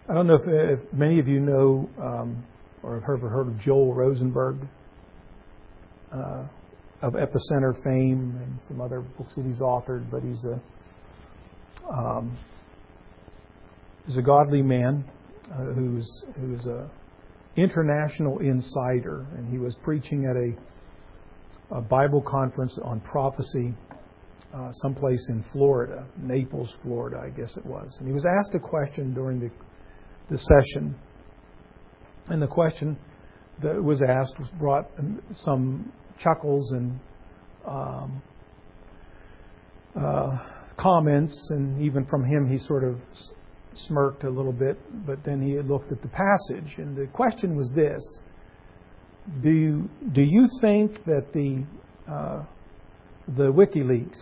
I don't know if many of you know or have ever heard of Joel Rosenberg of Epicenter fame and some other books that he's authored, but he's a godly man who's a international insider, and he was preaching at a Bible conference on prophecy someplace in Florida, Naples, Florida, I guess it was. And he was asked a question during the session, and the question that was asked brought some chuckles and comments, and even from him he sort of smirked a little bit, but then he looked at the passage, and the question was this: Do you think that the WikiLeaks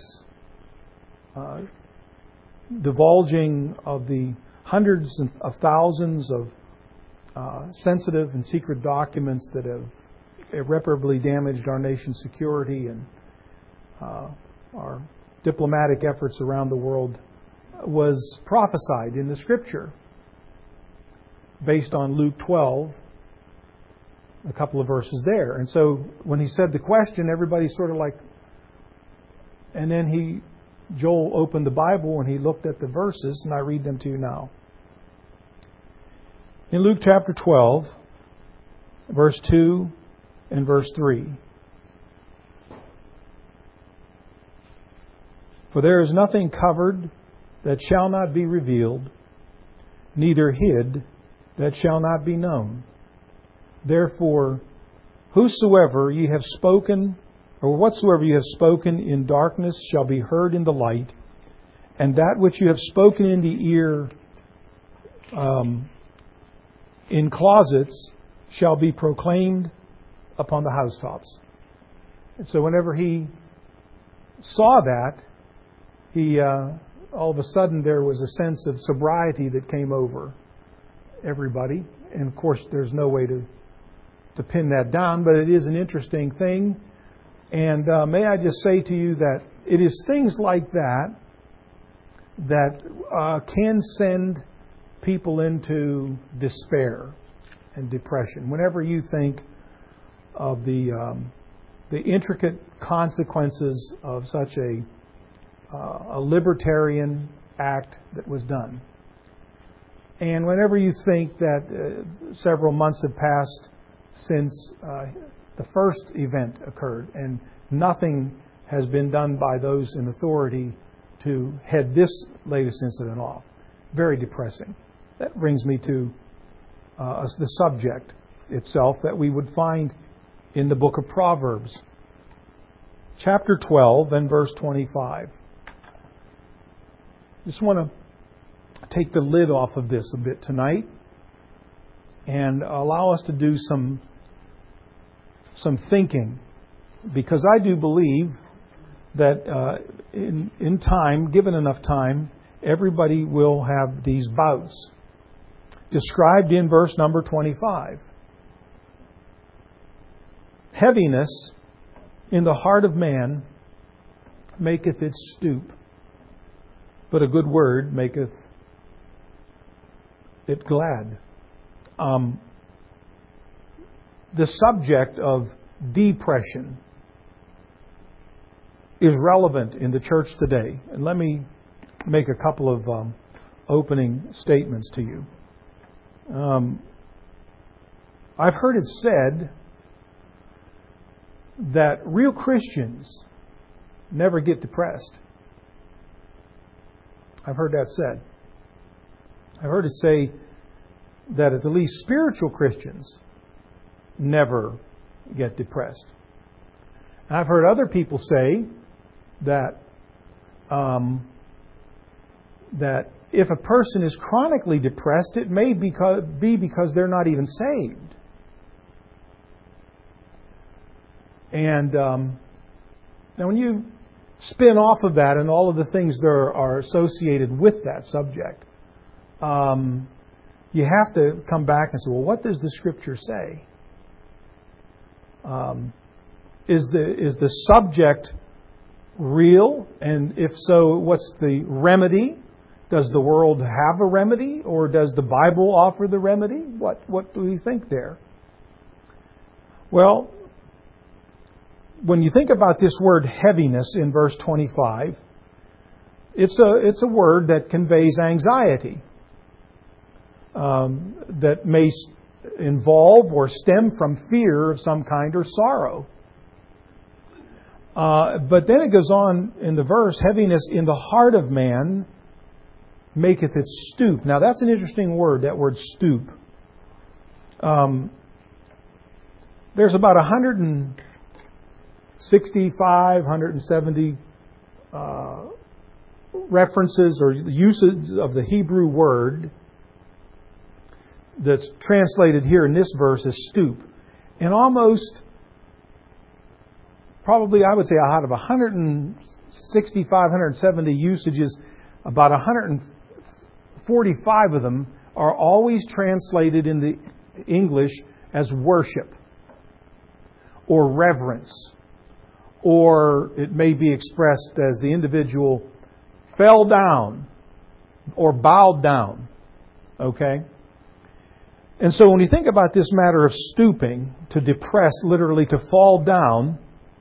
divulging of the hundreds of thousands of sensitive and secret documents that have irreparably damaged our nation's security and our diplomatic efforts around the world was prophesied in the Scripture based on Luke 12, a couple of verses there? And so when he said the question, everybody sort of like, and then Joel opened the Bible and he looked at the verses, and I read them to you now. In Luke chapter 12, verse 2 and verse 3. For there is nothing covered that shall not be revealed, neither hid that shall not be known. Therefore, whosoever ye have spoken, or whatsoever you have spoken in darkness shall be heard in the light, and that which you have spoken in the ear in closets shall be proclaimed upon the housetops. And so whenever he saw that, he all of a sudden there was a sense of sobriety that came over everybody. And of course there's no way to pin that down, but it is an interesting thing. And may I just say to you that it is things like that can send people into despair and depression. Whenever you think of the intricate consequences of such a libertarian act that was done, and whenever you think that several months have passed since the first event occurred, and nothing has been done by those in authority to head this latest incident off. Very depressing. That brings me to the subject itself that we would find in the book of Proverbs, chapter 12 and verse 25. Just want to take the lid off of this a bit tonight and allow us to do some thinking, because I do believe that in time, given enough time, everybody will have these bouts described in verse number 25. Heaviness in the heart of man maketh it stoop, but a good word maketh it glad. The subject of depression is relevant in the church today. And let me make a couple of opening statements to you. I've heard it said that real Christians never get depressed. I've heard that said. I've heard it say that at least spiritual Christians never get depressed. And I've heard other people say that that if a person is chronically depressed, it may be because they're not even saved. And now when you spin off of that and all of the things that are associated with that subject, you have to come back and say, well, what does the Scripture say? Is the subject real? And if so, what's the remedy? Does the world have a remedy, or does the Bible offer the remedy? What do we think there? Well, when you think about this word heaviness in verse 25, it's a word that conveys anxiety, that may involve or stem from fear of some kind or sorrow. But then it goes on in the verse, heaviness in the heart of man maketh it stoop. Now that's an interesting word, that word stoop. There's about 165, 170 references or uses of the Hebrew word that's translated here in this verse as stoop. And almost, probably I would say out of 165, 170 usages, about 145 of them are always translated in the English as worship or reverence, or it may be expressed as the individual fell down or bowed down. Okay? And so when you think about this matter of stooping, to depress, literally to fall down,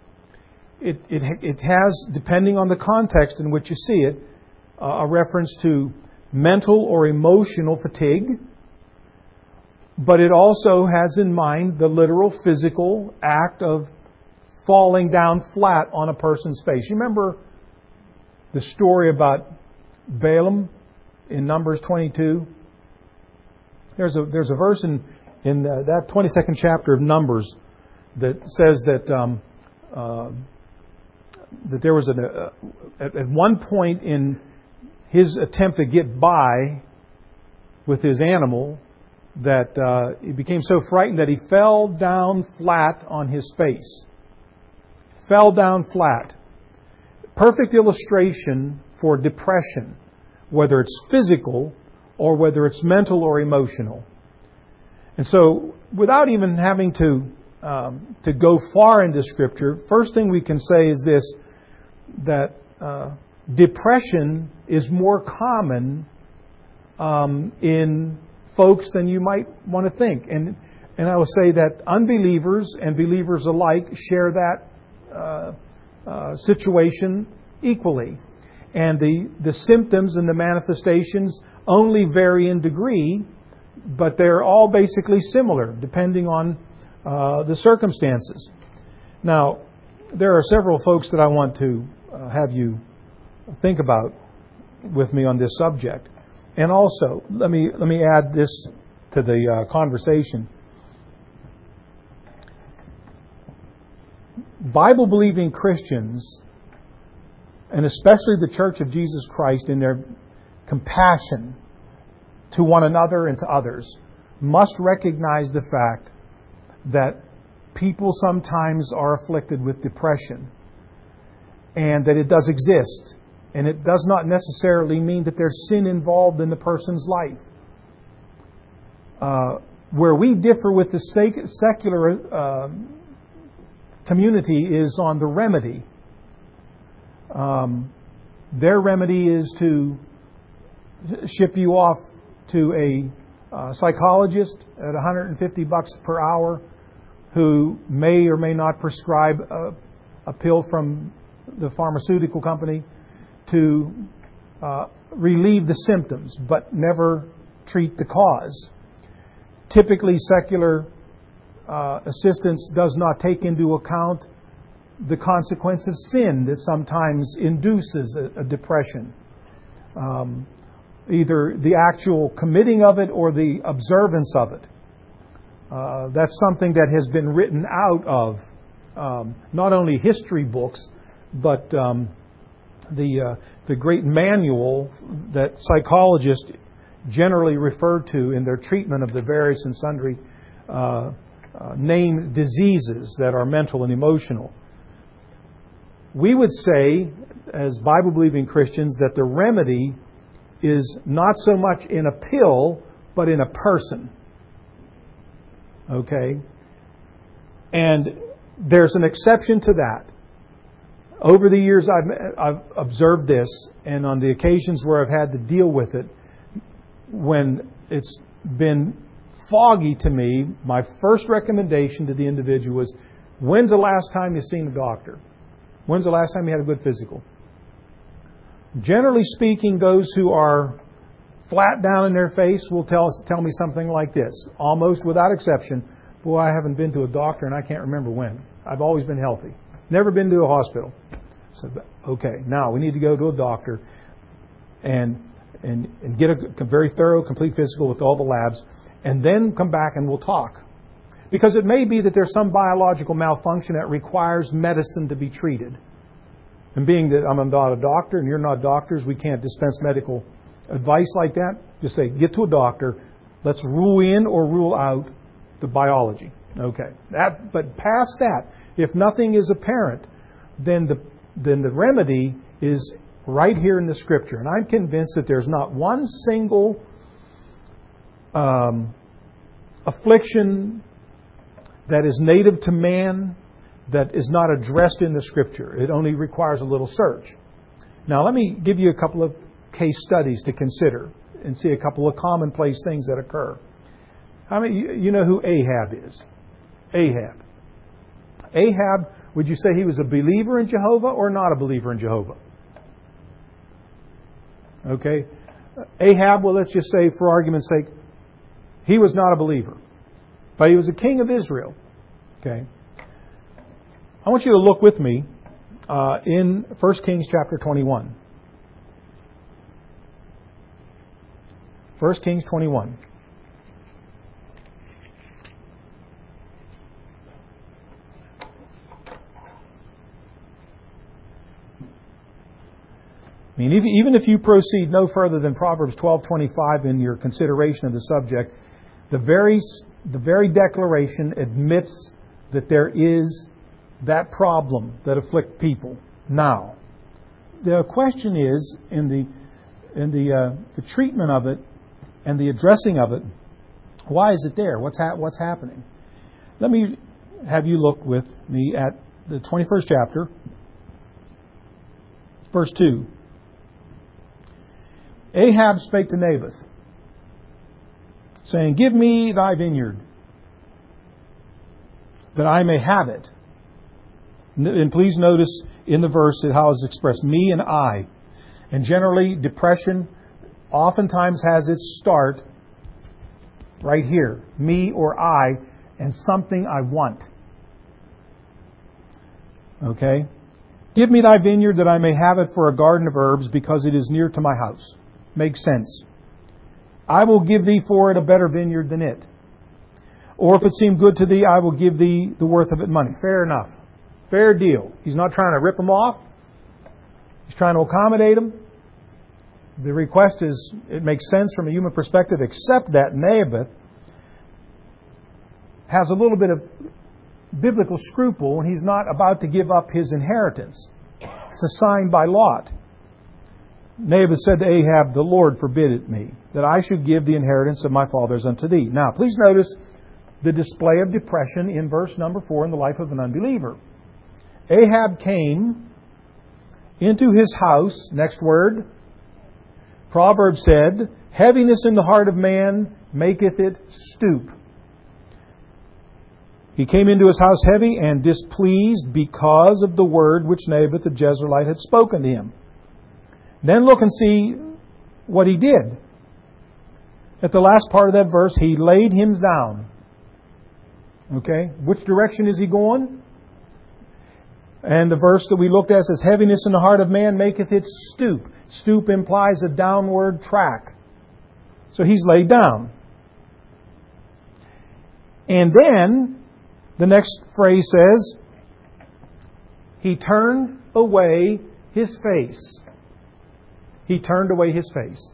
it has, depending on the context in which you see it, a reference to mental or emotional fatigue, but it also has in mind the literal physical act of falling down flat on a person's face. You remember the story about Balaam in Numbers 22? There's a verse in that 22nd chapter of Numbers that says that there was at one point in his attempt to get by with his animal that he became so frightened that he fell down flat on his face. Fell down flat. Perfect illustration for depression, whether it's physical or whether it's mental or emotional. And so, without even having to go far into Scripture, first thing we can say is this, that depression is more common in folks than you might want to think. And I will say that unbelievers and believers alike share that situation equally. And the symptoms and the manifestations only vary in degree, but they're all basically similar depending on the circumstances. Now, there are several folks that I want to have you think about with me on this subject. And also, let me add this to the conversation. Bible-believing Christians, and especially the Church of Jesus Christ in their compassion to one another and to others, must recognize the fact that people sometimes are afflicted with depression and that it does exist. And it does not necessarily mean that there's sin involved in the person's life. Where we differ with the secular community is on the remedy. Their remedy is to ship you off to a psychologist at $150 per hour who may or may not prescribe a pill from the pharmaceutical company to relieve the symptoms, but never treat the cause. Typically, secular assistance does not take into account the consequence of sin that sometimes induces a depression. Either the actual committing of it or the observance of it. That's something that has been written out of not only history books, but the great manual that psychologists generally refer to in their treatment of the various and sundry named diseases that are mental and emotional. We would say, as Bible-believing Christians, that the remedy is not so much in a pill, but in a person. Okay? And there's an exception to that. Over the years, I've observed this, and on the occasions where I've had to deal with it, when it's been foggy to me, my first recommendation to the individual was, when's the last time you've seen a doctor? When's the last time you had a good physical? Generally speaking, those who are flat down in their face will tell me something like this, almost without exception, boy, I haven't been to a doctor and I can't remember when. I've always been healthy. Never been to a hospital. So, okay, now we need to go to a doctor and get a very thorough, complete physical with all the labs, and then come back and we'll talk. Because it may be that there's some biological malfunction that requires medicine to be treated. And being that I'm not a doctor and you're not doctors, we can't dispense medical advice like that. Just say, get to a doctor. Let's rule in or rule out the biology. Okay. But past that, if nothing is apparent, then the remedy is right here in the Scripture. And I'm convinced that there's not one single affliction that is native to man that is not addressed in the Scripture. It only requires a little search. Now, let me give you a couple of case studies to consider and see a couple of commonplace things that occur. How many you know who Ahab is? Ahab. Ahab, would you say he was a believer in Jehovah or not a believer in Jehovah? Okay. Ahab, well, let's just say for argument's sake, he was not a believer. But he was a king of Israel. Okay. I want you to look with me in 1 Kings chapter 21. 1 Kings 21. I mean, even if you proceed no further than Proverbs 12:25 in your consideration of the subject, the very declaration admits that there is that problem that afflicts people. Now, the question is in the treatment of it and the addressing of it, why is it there? What's happening? Let me have you look with me at the 21st chapter, verse 2. Ahab spake to Naboth, saying, give me thy vineyard, that I may have it. And please notice in the verse how it's expressed, me and I. And generally, depression oftentimes has its start right here, me or I, and something I want. Okay? Give me thy vineyard that I may have it for a garden of herbs, because it is near to my house. Makes sense. I will give thee for it a better vineyard than it. Or if it seem good to thee, I will give thee the worth of it money. Fair enough. Fair deal. He's not trying to rip them off. He's trying to accommodate them. The request is, it makes sense from a human perspective, except that Naboth has a little bit of biblical scruple when he's not about to give up his inheritance. It's assigned by lot. Naboth said to Ahab, the Lord forbid it me, that I should give the inheritance of my fathers unto thee. Now, please notice the display of depression in verse number 4 in the life of an unbeliever. Ahab came into his house, next word, Proverbs said, heaviness in the heart of man maketh it stoop. He came into his house heavy and displeased because of the word which Naboth the Jezreelite had spoken to him. Then look and see what he did. At the last part of that verse, he laid him down. Okay? Which direction is he going? And the verse that we looked at says, heaviness in the heart of man maketh it stoop. Stoop implies a downward track. So he's laid down. And then, the next phrase says, he turned away his face. He turned away his face.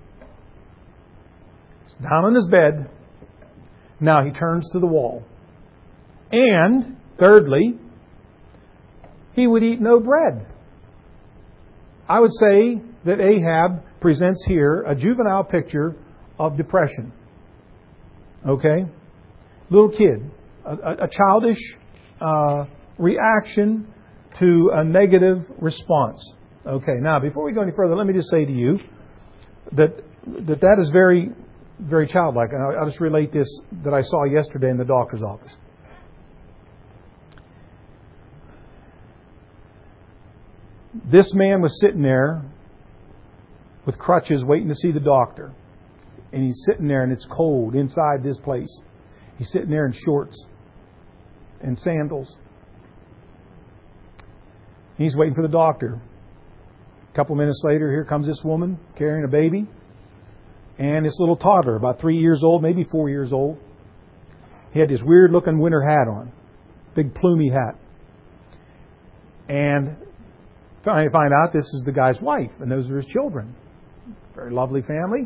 He's down on his bed. Now he turns to the wall. And, thirdly, he would eat no bread. I would say that Ahab presents here a juvenile picture of depression. Okay? Little kid. A childish reaction to a negative response. Okay, now before we go any further, let me just say to you that is very, very childlike. And I'll just relate this that I saw yesterday in the doctor's office. This man was sitting there with crutches waiting to see the doctor. And he's sitting there and it's cold inside this place. He's sitting there in shorts and sandals. He's waiting for the doctor. A couple minutes later, here comes this woman carrying a baby and this little toddler, about 3 years old, maybe 4 years old. He had this weird looking winter hat on, big plumy hat. And I find out this is the guy's wife and those are his children. Very lovely family.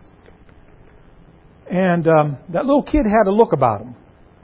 And that little kid had a look about him.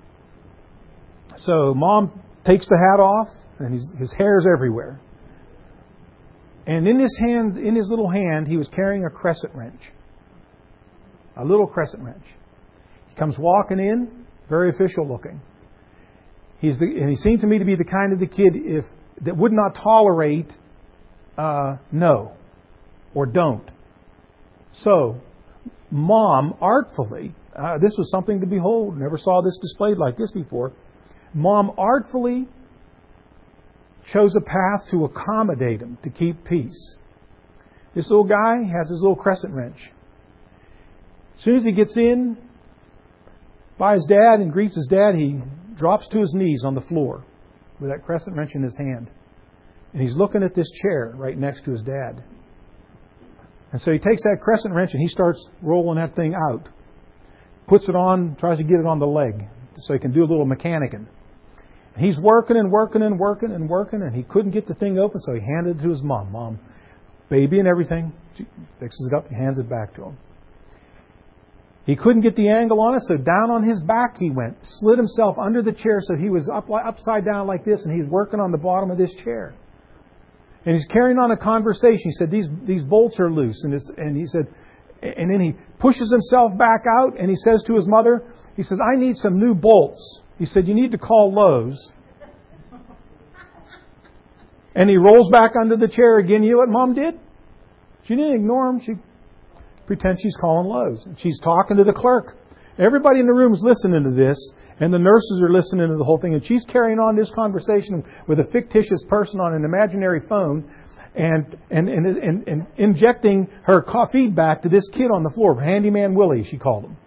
So Mom takes the hat off and his hair's everywhere. And in his little hand, he was carrying a crescent wrench. A little crescent wrench. He comes walking in, very official looking. And he seemed to me to be the kind of the kid that would not tolerate no or don't. So, Mom artfully, this was something to behold. Never saw this displayed like this before. Mom artfully chose a path to accommodate him, to keep peace. This little guy has his little crescent wrench. As soon as he gets in by his dad and greets his dad, he drops to his knees on the floor with that crescent wrench in his hand. And he's looking at this chair right next to his dad. And so he takes that crescent wrench and he starts rolling that thing out. Puts it on, tries to get it on the leg so he can do a little mechanicking. And he's working and working and working and working, and he couldn't get the thing open, so he handed it to his mom. Mom, baby and everything. She fixes it up and hands it back to him. He couldn't get the angle on it, so down on his back he went. Slid himself under the chair so he was upside down like this, and he's working on the bottom of this chair. And he's carrying on a conversation. He said, these bolts are loose. And he said, and then he pushes himself back out and he says to his mother, he says, I need some new bolts. He said, you need to call Lowe's. And he rolls back under the chair again. You know what Mom did? She didn't ignore him. She pretends she's calling Lowe's. And she's talking to the clerk. Everybody in the room is listening to this. And the nurses are listening to the whole thing. And she's carrying on this conversation with a fictitious person on an imaginary phone and injecting her feedback to this kid on the floor. Handyman Willie, she called him.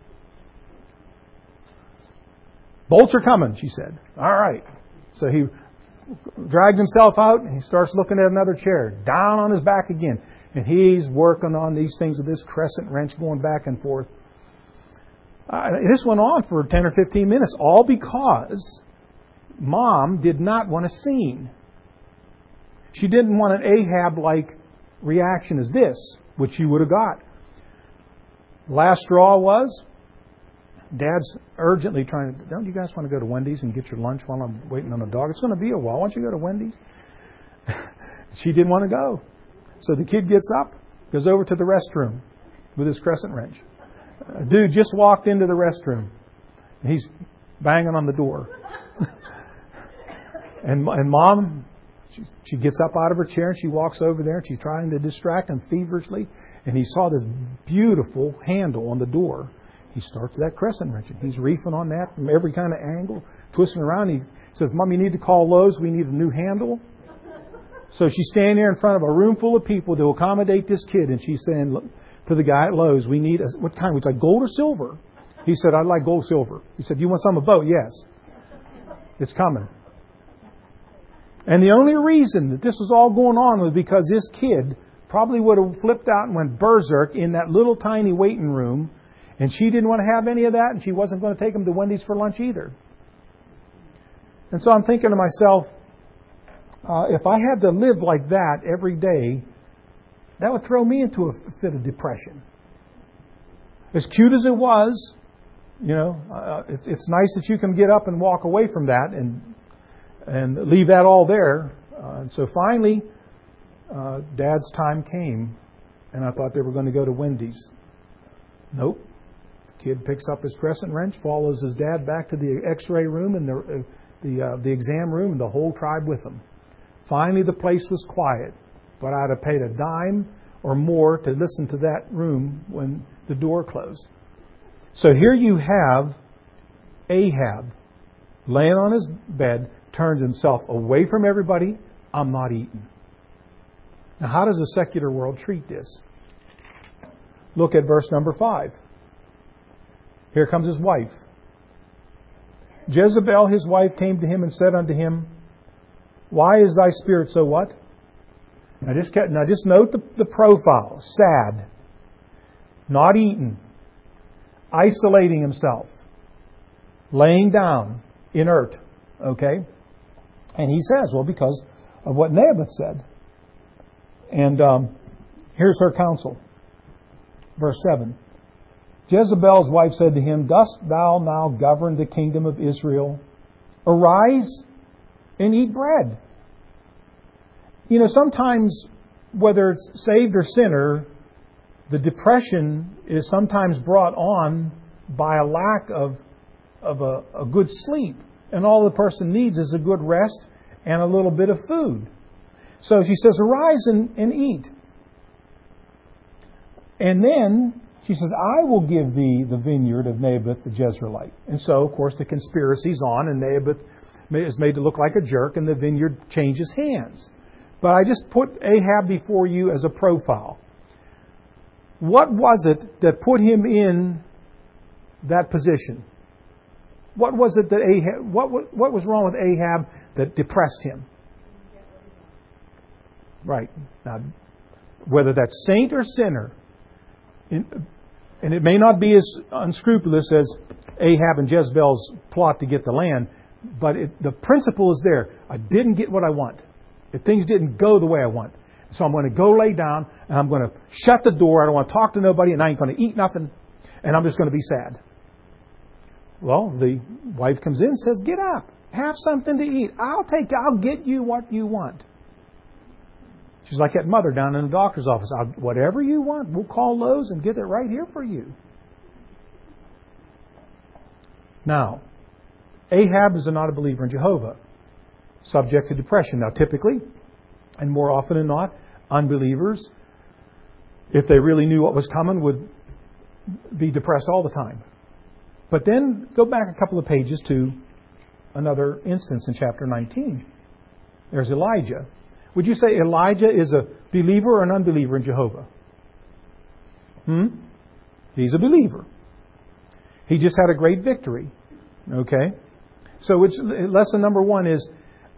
Bolts are coming, she said. All right. So he drags himself out and he starts looking at another chair. Down on his back again. And he's working on these things with this crescent wrench going back and forth. This went on for 10 or 15 minutes, all because Mom did not want a scene. She didn't want an Ahab-like reaction as this, which she would have got. Last straw was, Dad's urgently trying to, don't you guys want to go to Wendy's and get your lunch while I'm waiting on the dog? It's going to be a while. Why don't you go to Wendy's? She didn't want to go. So the kid gets up, goes over to the restroom with his crescent wrench. A dude just walked into the restroom. He's banging on the door. and Mom, she gets up out of her chair and she walks over there and she's trying to distract him feverishly. And he saw this beautiful handle on the door. He starts that crescent wrench and he's reefing on that from every kind of angle, twisting around. He says, Mom, you need to call Lowe's. We need a new handle. So she's standing there in front of a room full of people to accommodate this kid. And she's saying, look, to the guy at Lowe's, we need, what kind? Would you like gold or silver? He said, I'd like gold silver. He said, you want some of both? Yes. It's coming. And the only reason that this was all going on was because this kid probably would have flipped out and went berserk in that little tiny waiting room. And she didn't want to have any of that. And she wasn't going to take him to Wendy's for lunch either. And so I'm thinking to myself, if I had to live like that every day, that would throw me into a fit of depression. As cute as it was, it's nice that you can get up and walk away from that and leave that all there. And so finally, Dad's time came, and I thought they were going to go to Wendy's. Nope. The kid picks up his crescent wrench, follows his dad back to the X-ray room and the exam room, and the whole tribe with him. Finally, the place was quiet, but I'd have paid a dime or more to listen to that room when the door closed. So here you have Ahab laying on his bed, turns himself away from everybody. I'm not eating. Now, how does the secular world treat this? Look at verse number 5. Here comes his wife. Jezebel, his wife, came to him and said unto him, Why is thy spirit so what? Now just note the profile. Sad. Not eating. Isolating himself. Laying down. Inert. Okay? And he says, well, because of what Naboth said. And here's her counsel. Verse 7. Jezebel's wife said to him, Dost thou now govern the kingdom of Israel? Arise and eat bread. You know, sometimes, whether it's saved or sinner, the depression is sometimes brought on by a lack of a good sleep. And all the person needs is a good rest and a little bit of food. So she says, Arise and eat. And then she says, I will give thee the vineyard of Naboth the Jezreelite. And so, of course, the conspiracy's on, and Naboth is made to look like a jerk, and the vineyard changes hands. But I just put Ahab before you as a profile. What was it that put him in that position? What was it that Ahab? What was wrong with Ahab that depressed him? Right. Now, whether that's saint or sinner, and it may not be as unscrupulous as Ahab and Jezebel's plot to get the land, but the principle is there. I didn't get what I want. If things didn't go the way I want. So I'm going to go lay down, and I'm going to shut the door. I don't want to talk to nobody, and I ain't going to eat nothing, and I'm just going to be sad. Well, the wife comes in and says, Get up. Have something to eat. I'll get you what you want. She's like that mother down in the doctor's office. Whatever you want, we'll call Lowe's and get it right here for you. Now, Ahab is not a believer in Jehovah, subject to depression. Now, typically, and more often than not, unbelievers, if they really knew what was coming, would be depressed all the time. But then go back a couple of pages to another instance in chapter 19. There's Elijah. Would you say Elijah is a believer or an unbeliever in Jehovah? He's a believer. He just had a great victory. Okay? So lesson number 1 is,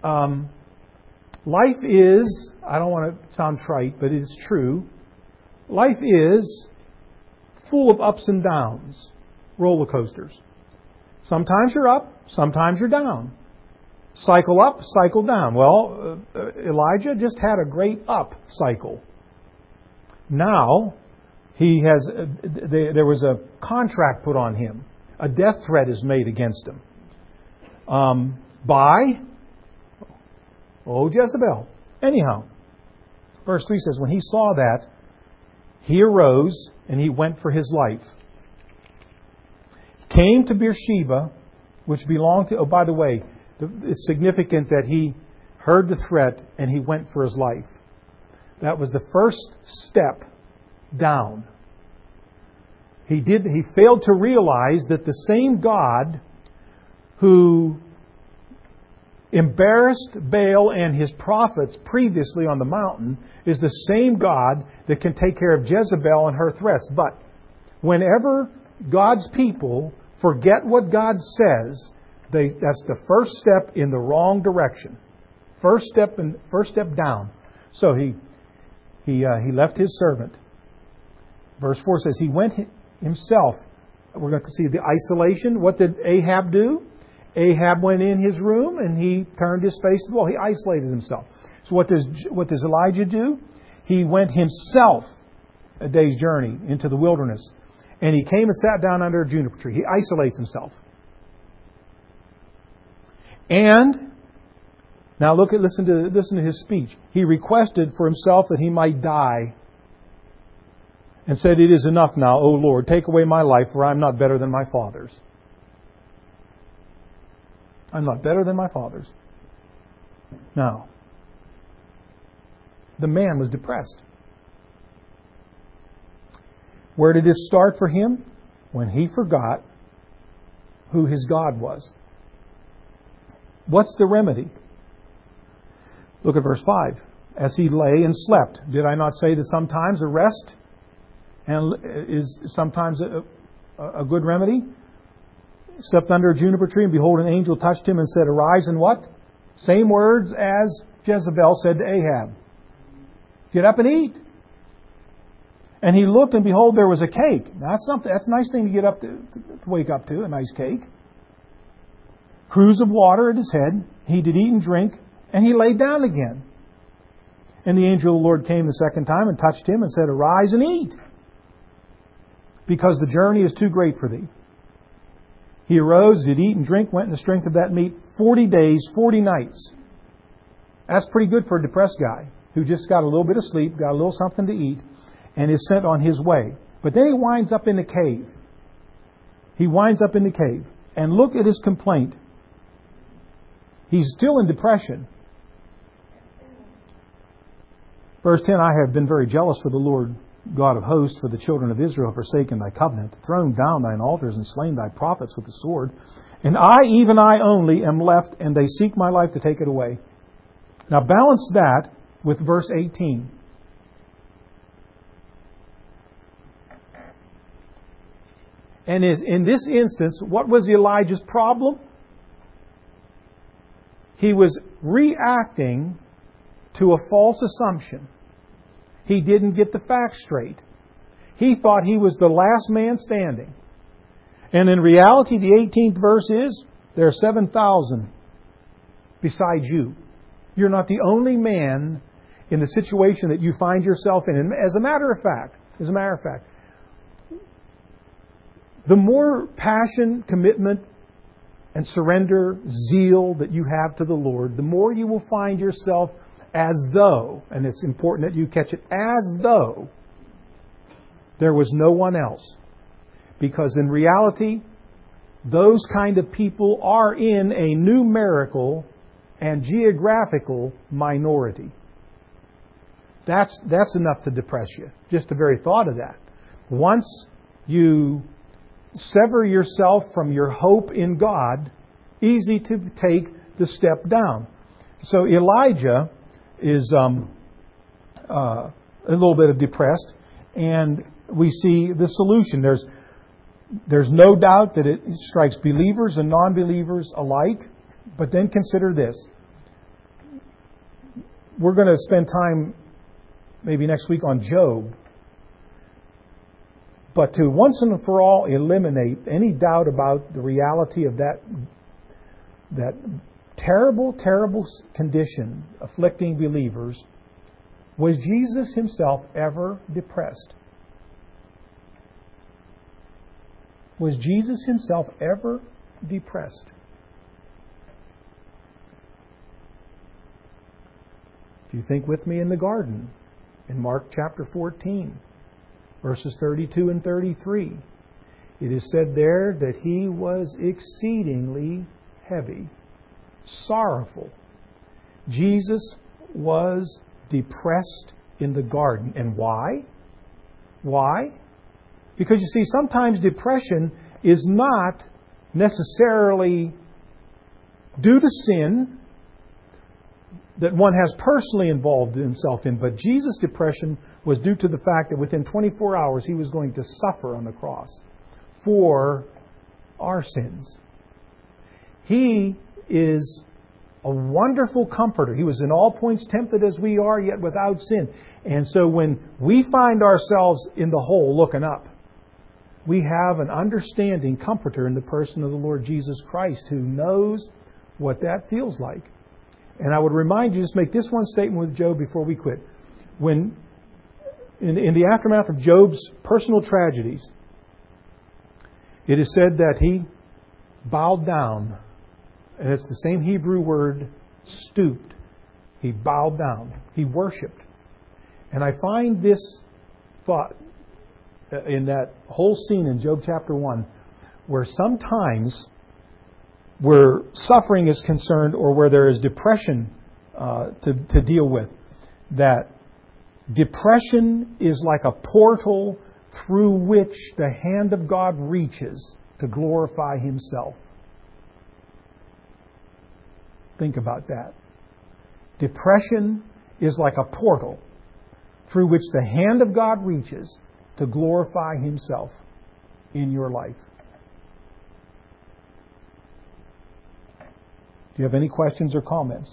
life is, I don't want to sound trite, but it's true. Life is full of ups and downs, roller coasters. Sometimes you're up, sometimes you're down. Cycle up, cycle down. Well, Elijah just had a great up cycle. Now, there was a contract put on him. A death threat is made against him. By Jezebel. Anyhow, verse 3 says, when he saw that, he arose and he went for his life. Came to Beersheba, which belonged to... Oh, by the way, it's significant that he heard the threat and he went for his life. That was the first step down. He failed to realize that the same God who embarrassed Baal and his prophets previously on the mountain is the same God that can take care of Jezebel and her threats. But whenever God's people forget what God says, that's the first step in the wrong direction. First step down. So he left his servant. Verse 4 says he went himself. We're going to see the isolation. What did Ahab do? Ahab went in his room and he turned his face to the wall. He isolated himself. So what does Elijah do? He went himself a day's journey into the wilderness. And he came and sat down under a juniper tree. He isolates himself. And now listen to his speech. He requested for himself that he might die, and said, "It is enough now, O Lord, take away my life, for I am not better than my fathers." I'm not better than my fathers. Now, The man was depressed. Where did it start for him? When he forgot who his God was. What's the remedy? Look at verse 5. As he lay and slept. Did I not say that sometimes a rest is sometimes a good remedy? Slept under a juniper tree, and behold, an angel touched him and said, Arise, and what? Same words as Jezebel said to Ahab. Get up and eat. And he looked, and behold, there was a cake. Now, that's a nice thing to get up to wake up to, a nice cake. Cruse of water at his head. He did eat and drink, and he lay down again. And the angel of the Lord came the second time and touched him and said, Arise and eat, because the journey is too great for thee. He arose, did eat and drink, went in the strength of that meat 40 days, 40 nights. That's pretty good for a depressed guy who just got a little bit of sleep, got a little something to eat, and is sent on his way. But then he winds up in the cave. He winds up in the cave. And look at his complaint. He's still in depression. Verse 10, I have been very jealous for the Lord God of hosts, for the children of Israel have forsaken thy covenant, thrown down thine altars, and slain thy prophets with the sword. And I, even I only, am left, and they seek my life to take it away. Now balance that with verse 18. And in this instance, what was Elijah's problem? He was reacting to a false assumption. He didn't get the facts straight. He thought he was the last man standing. And in reality, the 18th verse is, there are 7,000 besides you. You're not the only man in the situation that you find yourself in. And as a matter of fact, the more passion, commitment, and surrender, zeal that you have to the Lord, the more you will find yourself as though, and it's important that you catch it, as though there was no one else. Because in reality, those kind of people are in a numerical and geographical minority. That's enough to depress you. Just the very thought of that. Once you sever yourself from your hope in God, easy to take the step down. So Elijah is a little bit of depressed, and we see the solution. There's no doubt that it strikes believers and non-believers alike. But then consider this. We're going to spend time maybe next week on Job. But to once and for all eliminate any doubt about the reality of that terrible, terrible condition afflicting believers, was Jesus Himself ever depressed? Was Jesus Himself ever depressed? If you think with me in the garden, in Mark chapter 14, verses 32 and 33, it is said there that He was exceedingly heavy, sorrowful. Jesus was depressed in the garden. And why? Why? Because you see, sometimes depression is not necessarily due to sin that one has personally involved himself in, but Jesus' depression was due to the fact that within 24 hours He was going to suffer on the cross for our sins. He is a wonderful comforter. He was in all points tempted as we are, yet without sin. And so when we find ourselves in the hole looking up, we have an understanding comforter in the person of the Lord Jesus Christ, who knows what that feels like. And I would remind you, just make this one statement with Job before we quit. When in the aftermath of Job's personal tragedies, it is said that he bowed down. And it's the same Hebrew word, stooped. He bowed down. He worshipped. And I find this thought in that whole scene in Job chapter 1, where sometimes where suffering is concerned or where there is depression to deal with, that Depression is like a portal through which the hand of God reaches to glorify Himself. Think about that. Depression is like a portal through which the hand of God reaches to glorify Himself in your life. Do you have any questions or comments?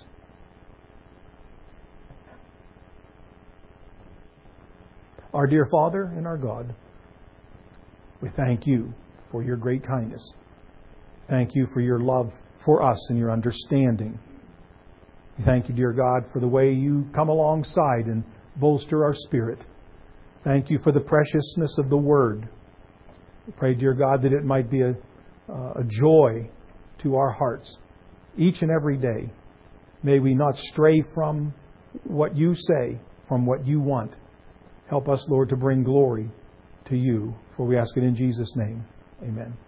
Our dear Father and our God, we thank You for Your great kindness. Thank You for Your love for us and Your understanding. We thank You, dear God, for the way You come alongside and bolster our spirit. Thank You for the preciousness of the Word. We pray, dear God, that it might be a joy to our hearts each and every day. May we not stray from what You say, from what You want. Help us, Lord, to bring glory to You, for we ask it in Jesus' name. Amen.